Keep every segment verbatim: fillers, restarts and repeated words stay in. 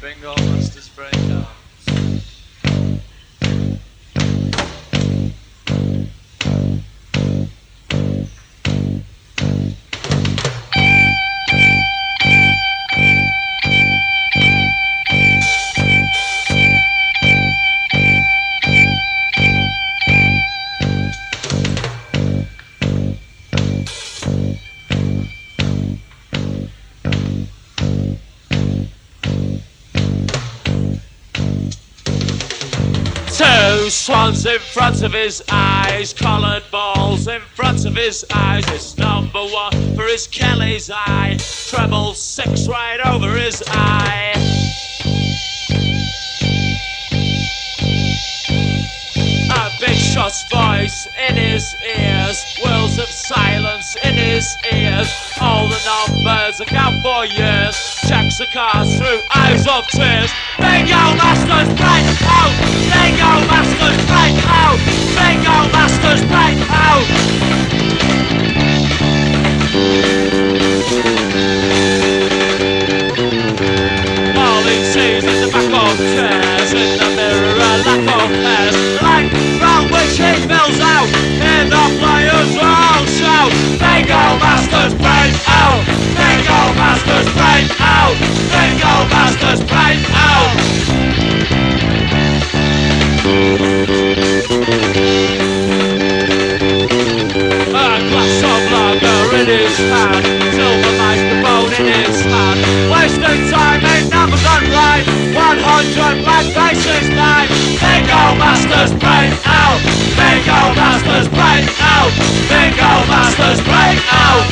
Bingo Masters Breakdown. Two swans in front of his eyes, coloured balls in front of his eyes. It's number one for his Kelly's eye, treble six right over his eye. A big shot's voice in his ears, whirls of silence in his ears. All the numbers account for years, checks the cards through eyes of tears. Bingo Masters break out! Bingo Masters break out! Bingo Masters break out! All he sees is the back of chairs, in the mirror a lack of hairs, like round which he fills out, in the players all shout. Bingo Masters break out! Bingo Masters break out! Bingo Masters break out! A glass of lager in his hand, silver microphone in his hand. Wasting time ain't never done right, one hundred black faces night. Bingo Masters break out! Bingo Masters break out! Bingo Masters break out!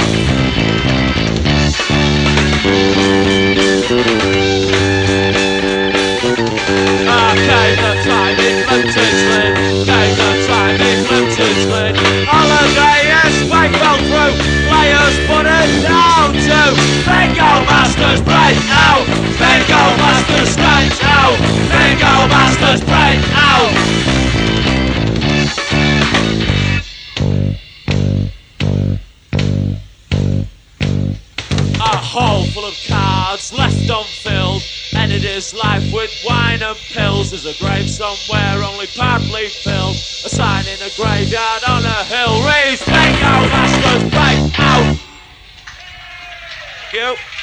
I gave the time in Clinton's gave the time in Clinton's holiday is quite well through, players put it down to Bingo Masters break out! Bingo Masters break out! Bingo Masters break out! A hole full of cards left unfilled, ended his life with wine and pills. There's a grave somewhere only partly filled, a sign in a graveyard on a hill reads Bingo Masters break out! Thank you.